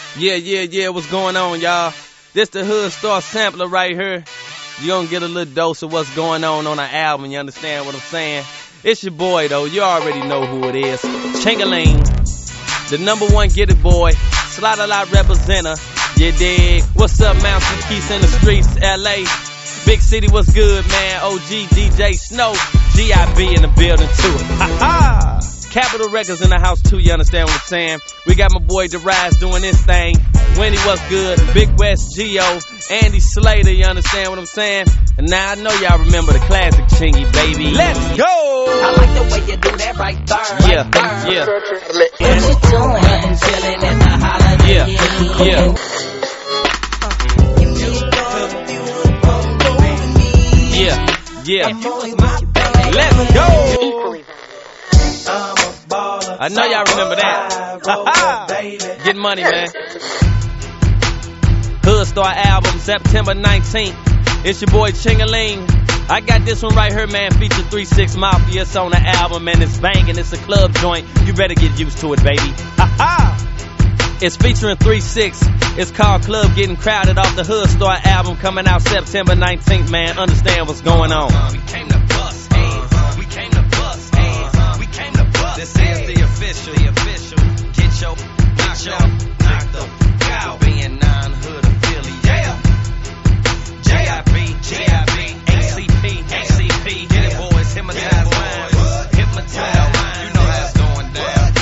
Yeah, what's going on, y'all? This the Hood Star sampler right here. You gonna get a little dose of what's going on our album, you understand what I'm saying? It's your boy, though. You already know who it is. Chingaling, the #1 Get It Boy, Slaughter Lot representer. You dig? What's up, Mountain Keys in the streets, LA? Big City, what's good, man? OG, DJ Snow, GIB in the building, too. Ha-ha! Capitol Records in the house, too, you understand what I'm saying? We got my boy Darius doing this thing. Winnie, what's good? Big West Geo, Andy Slater, you understand what I'm saying? And now I know y'all remember the classic Chingy, baby. Let's go! I like the way you do that right there. Yeah. What you doing? Nothing chilling in the holiday. Yeah. Let's go! I know y'all remember that. Get money, man. Hood Star album, September 19th. It's your boy Chingaling. I got this one right here, man, featuring 3 6 Mafia. It's on the album, and it's banging. It's a club joint. You better get used to it, baby. It's featuring 3 6. It's called Club Getting Crowded off the Hood Star album, coming out September 19th, man. Understand what's going on. We came to bust, we came to bust, we came to bust. This is the official. Get your knocked up. Being non-hood affiliate. JIB, ACP, get it boys, hypnotize minds, hypnotize minds. You know how it's going down.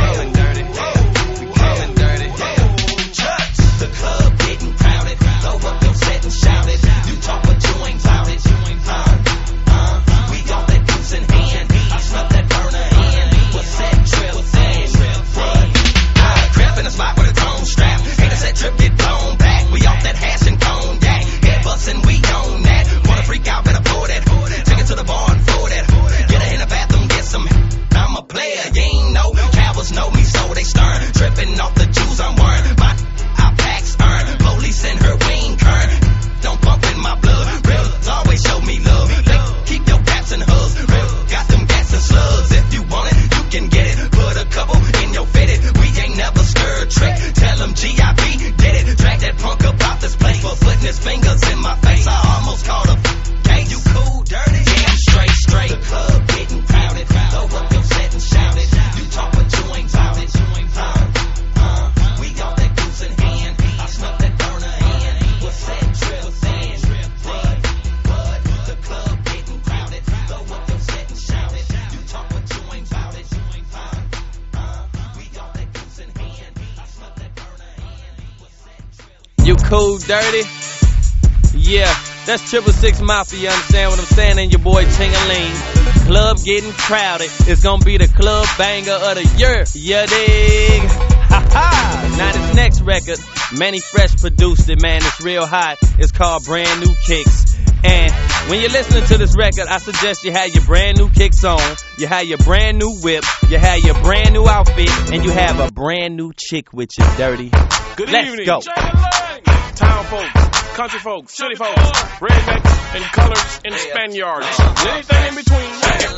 We coming dirty. The club getting crowded. Throw up your set and shout it. You talk but you ain't bout it. We got that goose in hand. I snuff that burner hand. What's that trip? Crap in the spot with a drone strap. Ain't a set trip get blown back. We off that hash and cognac. Head bustin', we own that. Wanna freak out, better pour that. Take it to the bar and pour that. Get her in the bathroom, get some. I'm a player, you ain't know. Cowards know me, so they stern. Tripping off the jewels I'm wearing. My packs earn. Police in her wing current. Don't bump in my blood. Real always show me love. They keep your raps and hugs. Real got them gas and slugs. If you want it, you can get it. Put a couple in your fitted. We ain't never scared trick. Tell them GIB, get it. Drag that punk up out this place for putting his fingers in my face. I almost called him. Hey, you cool, dirty? Yeah, I'm straight. The club getting crowded. Throw up your set and shout it. You talk but you ain't bout it. We got that goose in hand. I snuff that burner hand. What's that trip? What? The club getting crowded. Throw up your set and shout it. You talk but you ain't bout it. We got that goose in hand. I snuff that burner hand. What's that trip? You cool, dirty? Yeah, that's 666 Mafia, you understand what I'm saying? And your boy Chingaling. Club Getting Crowded. It's gonna be the club banger of the year, you dig? Now this next record, Manny Fresh produced it, man. It's real hot. It's called Brand New Kicks. And when you're listening to this record, I suggest you have your brand new kicks on, you have your brand new whip, you have your brand new outfit, and you have a brand new chick with you, dirty. Good Let's evening. go. Town folks, country folks, city folks, rednecks, and colors and Spaniards. Anything in between.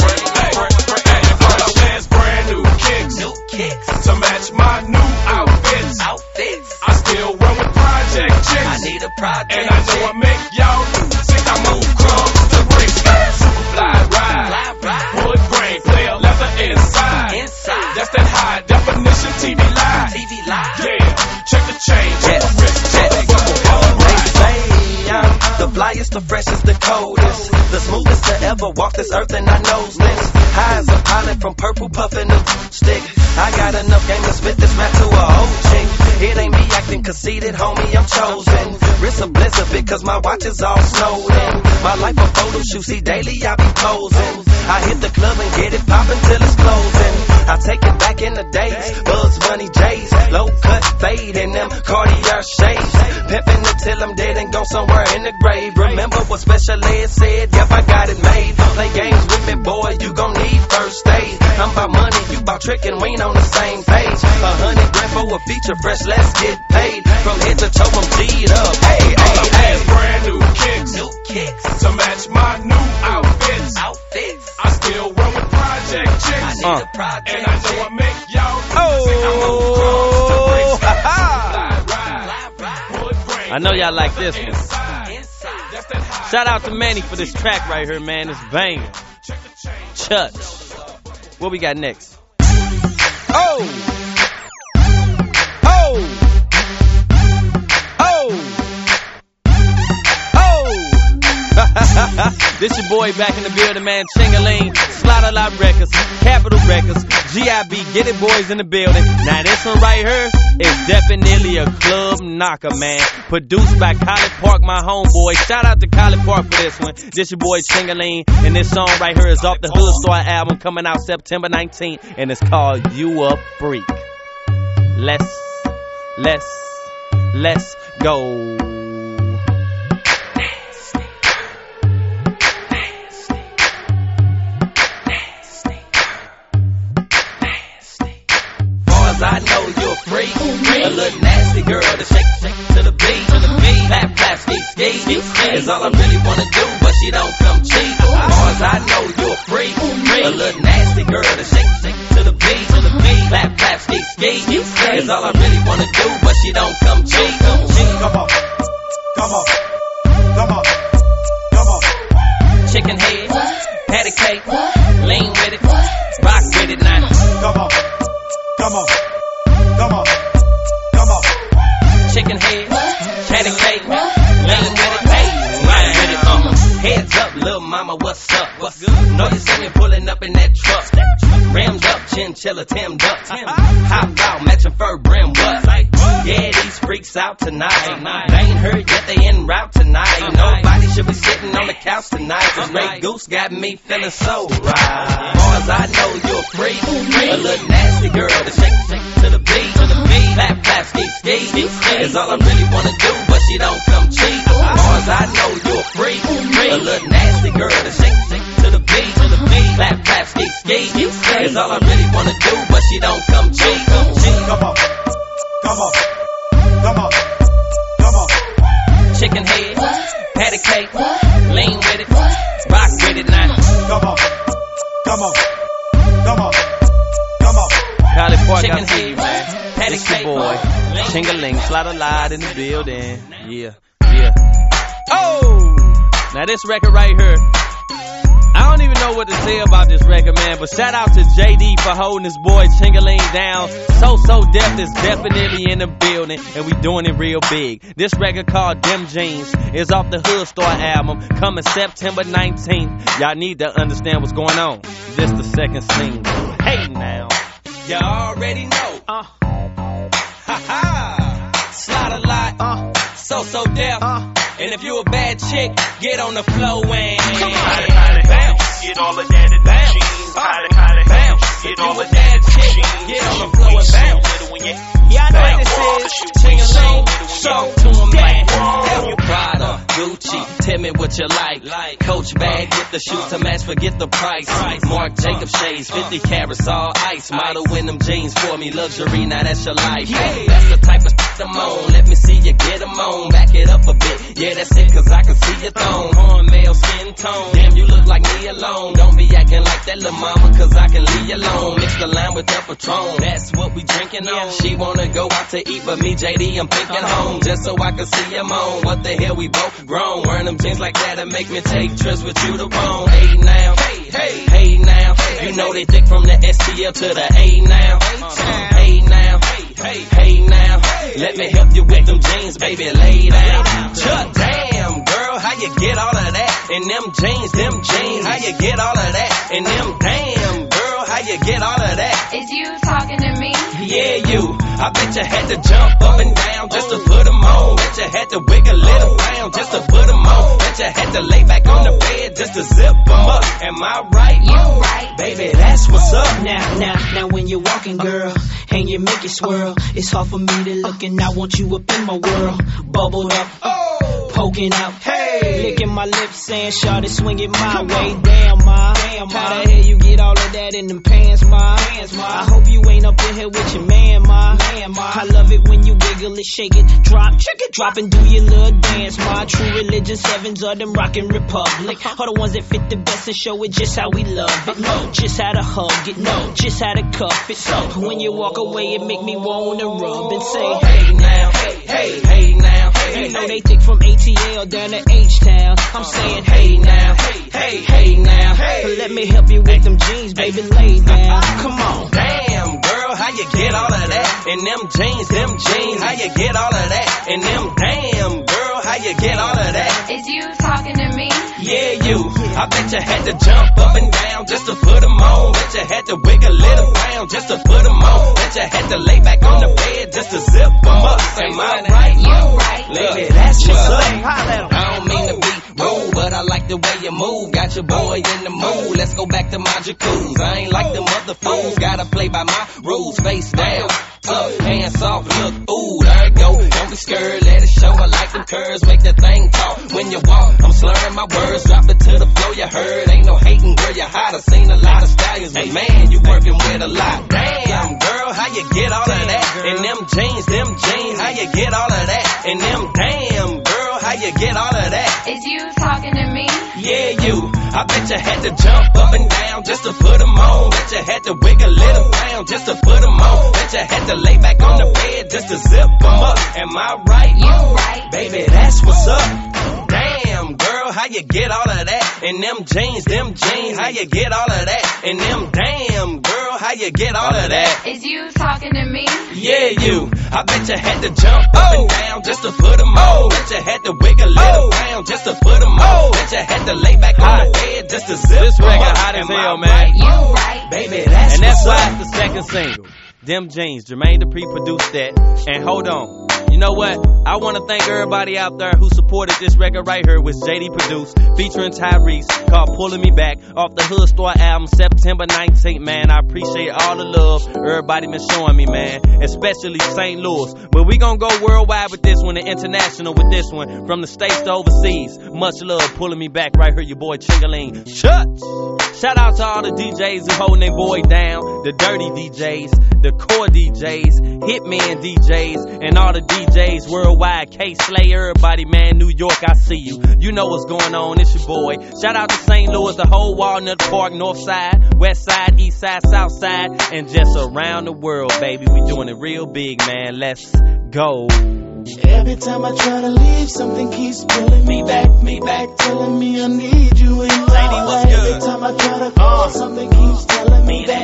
Brand new kicks to match my new outfits. I still run with project chicks. I need a project and I know I make y'all do. Since I move crumbs to bricks, super fly ride, wood grain, player leather inside. That's that high definition TV live. Yeah, check the chain, check the wrist, check the buckle, all right. I'm the flyest, the freshest, the coldest, the smoothest to ever walk this earth, and I knows this. High as a pilot from purple puffin' the stick. I got enough game to spit this map to a whole chick. It ain't me acting conceited, homie, I'm chosen. Wrist a blizzard because my watch is all snowed in. My life a photo shoot, see daily I be posing. I hit the club and get it poppin' till it's closing. I take it back in the days, Bugs Bunny J's, low cut fade in them Cartier shades. Pimpin' it till I'm dead and gone somewhere in the grave. Remember what Special Ed said? Yep, I got it made. Play games with me, boy, you gon' need first aid. I'm about money, you about trickin', we ain't on the same page. $100 grand for a feature, fresh, let's get paid. From head to toe, I'm G'd up. Hey, brand new kicks to match my new outfits. I still run with project chicks. I need a project and I know I make y'all do. Oh, I know y'all like this one. Shout out to Manny for this track right here, man. It's banging. Church. What we got next? Oh! Oh! Oh! Oh! This your boy back in the building, man. Chingaling, Slaughter Lot Records, Capital Records, GIB, get it boys in the building. Now this one right here is definitely a club knocker, man. Produced by College Park, my homeboy. Shout out to College Park for this one. This your boy Chingaling, and this song right here is off the Hood Star album coming out September 19th, and it's called You a Freak. Let's go. I know you're a freak, a little nasty girl to shake to the beat, clap, clap, ski, is all I really wanna do, but she don't come cheap. Cause I know you're a freak, a little nasty girl to shake to the beat, clap, clap, ski, is all I really wanna do, but she don't come cheap. Come on, come on, come on, come on. Chicken head, patty cake, lean with it, rock with it now. Come on, come on. Come on, come on. Chicken head, patty cake, lean with it, hey, ride with it, Heads up, little mama, what's up? What's good? Know you see me pulling up in that truck. Rims up, chinchilla, Tim'd up. Hop out, matching fur brim, what? Yeah, these freaks out tonight. They ain't heard yet, they en route tonight. Nobody should be sitting on the couch tonight. Cause Ray Goose got me feeling so right. Boys, I know you're a freak, a little nasty girl to shake to the beat, clap, clap, ski, is all I really wanna do, but she don't come cheap. Boys, I know you're a freak, a little nasty girl to shake to the beat, clap, clap, ski, is all I really wanna do, but she don't come cheap. Come on, come on, come on, come on. Chicken head, patty cake, lean with it, rock with it now. Come on, come on, come on, come on. College Park, I see you, man. This your boy, Chingaling, Slaughter Lot in the building. Yeah. Oh! Now this record right here, I don't even know what to say about this record, man, but shout out to JD for holding his boy Chingaling down. So Def is definitely in the building, and we doing it real big. This record called Dem Jeans is off the Hood Star album, coming September 19th. Y'all need to understand what's going on. This the second single. Hey now. You already know. Slaughter Lot, so Def. And if you a bad chick, get on the floor and bounce. Get all of that in the jeans. Bounce. If you a bad chick, get on the floor and bounce. Y'all know this is Chingaling, show to a man. Have you Prada, Gucci, tell me what you like. Coach bag with the shoes to match, forget the price. Marc Jacobs shades, 50 carats, all ice. Model in them jeans for me, luxury, now that's your life. That's the type of I'm on, let me see you get them on. Back it up a bit, yeah that's it, cause I can see your thong. Hornmail skin tone, damn you look like me alone. Don't be acting like that little mama, cause I can leave you alone. Mix the lime with the Patron, that's what we drinking on. She wanna go out to eat, but me JD I'm thinking home. Just so I can see him on, what the hell we both grown. Wearing them jeans like that and make me take trips with you to Rome. Hey now, hey now, you know they thick from the STL to the A now. Hey now, hey now, let me help you with them jeans, baby, lay down. Damn, girl, how you get all of that? In them jeans, how you get all of that? In them damn, girl, how you get all of that? Is you talking to me? Yeah, you. I bet you had to jump up and down just to put them on. Bet you had to wiggle it around just to put them on. Bet you had to lay back on the bed just to zip them up. Am I right? You right. Baby, that's what's up. Now when you're walking, girl, and you make it swirl, it's hard for me to look and I want you up in my world. Bubbled up, poking out, licking my lips saying, shawty, swing it my way. Damn, ma, how the hell you get all of that in them pants, ma? I hope you ain't up in here with your man, ma. I love it when you wiggle it, shake it, drop, trick it, drop and do your little dance, ma. True religion sevens are them rockin' republic, are the ones that fit the best and show it just how we love it. Just how to hug it, just how to cuff it. So when you walk away, it make me wanna rub and say, hey now, hey now. You know from ATL down to H-Town. I'm saying, hey now, hey now. Let me help you with them jeans, baby, lay down. Come on. Damn, girl, how you get all of that? And them jeans, how you get all of that? And them damn, girl, how you get all of that? Is you talking to me? Yeah, you. I bet you had to jump up and down just to put them on. Bet you had to wiggle it around just to put them on. Bet you had to lay back on the bed just to zip them up. Am I right? You right. Baby, that's what's up. I don't mean to be rude, but I like the way you move. Got your boy in the mood. Let's go back to my jacuzzi. I ain't like them other fools. Gotta play by my rules. Face down, up, hands off, look, ooh, there it go. Don't be scared, let it show. I like them curves, make that thing talk. When you walk, I'm slurring my words, drop it to the floor. You heard, ain't no hating, girl, you're hot. I seen a lot of stallions, but man, you working with a lot. Damn, girl, how you get all of that? And them jeans, how you get all of that? And them damn, girl, how you get all of that? Is you talking to me? Yeah, you. I bet you had to jump up and down just to put them on. Bet you had to wiggle it around just to put them on. Bet you had to lay back on the bed just to zip them up. Am I right? You right. Baby, that's what's up. Damn, girl, how you get all of that? And them jeans, how you get all of that? And them damn, girl, how you get all of that? Is you talking to me? Yeah, you. I bet you had to jump up and down just to put them on. Bet you had to wiggle it around just to put them on. Bet you had to lay back on the bed just to zip This them record up. hot as Am I hell, man. right? You right. Baby, that's And that's what's why up. it's the second single. Them Jeans. Jermaine Dupri produced that. And hold on. You know what? I want to thank everybody out there who supported this record right here, which JD produced, featuring Tyrese, called Pulling Me Back, off the Hood Store album, September 19th, man. I appreciate all the love everybody been showing me, man, especially St. Louis. But we gonna go worldwide with this one and international with this one, from the States to overseas. Much love, Pulling Me Back right here, your boy Chingaling. Shout out to all the DJs who holding their boy down, the dirty DJs, the core DJs, Hitman DJs, and all the DJs worldwide. K-Slay, everybody, man, New York, I see you. You know what's going on, it's your boy. Shout out to St. Louis, the whole Walnut Park, North Side, West Side, East Side, South Side, and just around the world, baby. We doing it real big, man. Let's go. Every time I try to leave, something keeps pulling me back, telling me I need you in my life. Every time I try to call, something keeps telling me that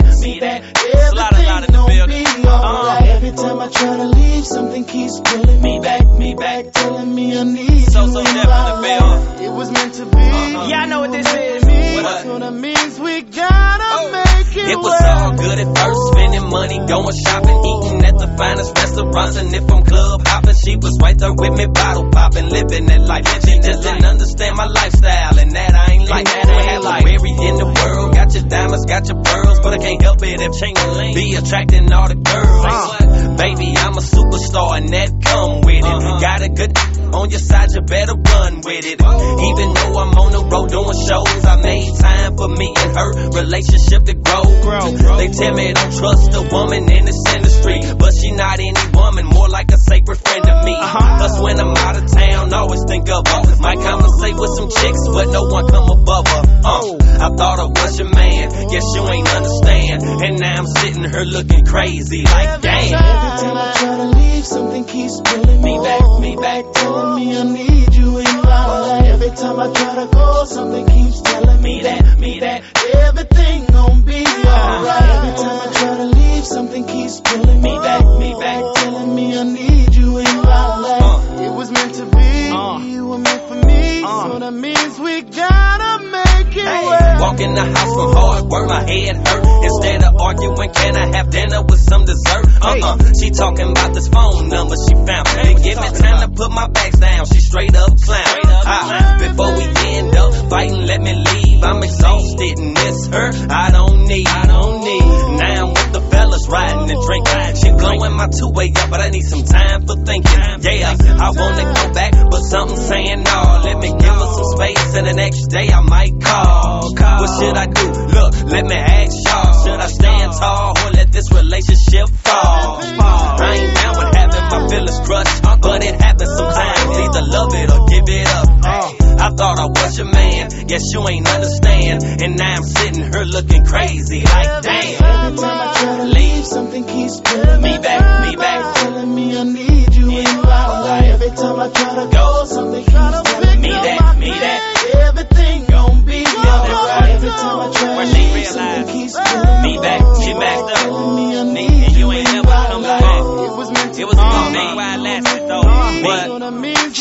everything gon' be alright. Every time I try to leave, something keeps pulling me back, telling me I need you in my life. It was meant to be. Yeah, I know what this is. That's what it means. We gotta make it. It was all good at first, spending money, going shopping, eating at the finest restaurants, and if I'm club hopping, she was right there with me, bottle popping, living that life. She just didn't understand my lifestyle, and that I ain't like. Every in the world, got your diamonds, got your pearls, but I can't help it if Chingaling be attracting all the girls. Baby, I'm a superstar, and that come with it. Got a good on your side, you better run with it. Even though I'm on the road doing shows, I made time for me and her relationship to grow. They tell me don't trust a woman in this industry, but she not any woman, more like a sacred friend to me. Plus when I'm out of town, always think of her. Might conversate with some chicks, but no one come above her. I thought I was your man, guess you ain't understand. And now I'm sitting here looking crazy, like damn. Every time I try to leave, something keeps pulling me back, telling me I need you in my life. Every time I try to go, something keeps telling me that everything gon' be alright. Every time I try to leave, something keeps pulling me back, telling me I need you in my life. It was meant to be, you were meant for me, so that means we gotta make it work. Walk in the house from hard work, my head hurt. Instead of arguing, can I have dinner with some dessert? She talking about this phone number she found. Didn't give me time to put my bags down. She straight up clown. Before we end up fighting, let me leave. I'm exhausted and miss her. I don't need. Now I'm with the fellas riding and drinking. She blowing my two-way up, but I need some time for thinking. Yeah, I wanna go back, but something's saying no. Let me give her some space, and the next day I might call. What should I do? Look, let me ask y'all. Should I stand tall or let this relationship fall? I ain't down with having my feelings crushed, but it happens sometimes. Either love it or give it up. I thought I was your man, guess you ain't understand. And now I'm sitting here looking crazy, like damn. Every time I try to leave, something keeps pulling me back, telling me I need you in my life. Every time I try to go, something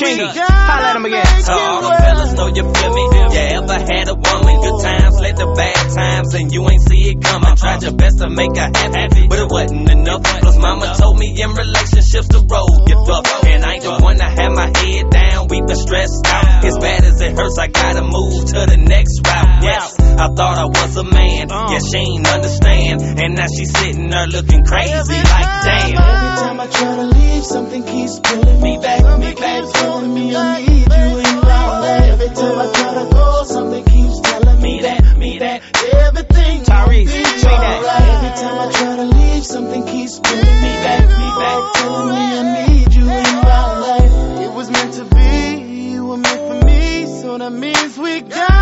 Chingy, holla at him again. So all the fellas know you feel me. You ever had a woman, good times led to bad times, and you ain't see it coming. Tried your best to make her happy, but it wasn't enough. Plus mama told me in relationships the road get rough, and I ain't the one to have my head down, weep and stressed out. As bad as it hurts, I gotta move to the next route. Yes, I thought I was a man, yeah, she ain't understand, and now she's sitting there looking crazy like damn. Every time I try to leave, something keeps pulling me back, telling me I need you in my life. Every time I try to go, something keeps telling me that everything Tyrese, will be say that. alright. Every time I try to leave, something keeps pulling me back, telling me I need you in my life. It was meant to be, you were meant for me, so that means we got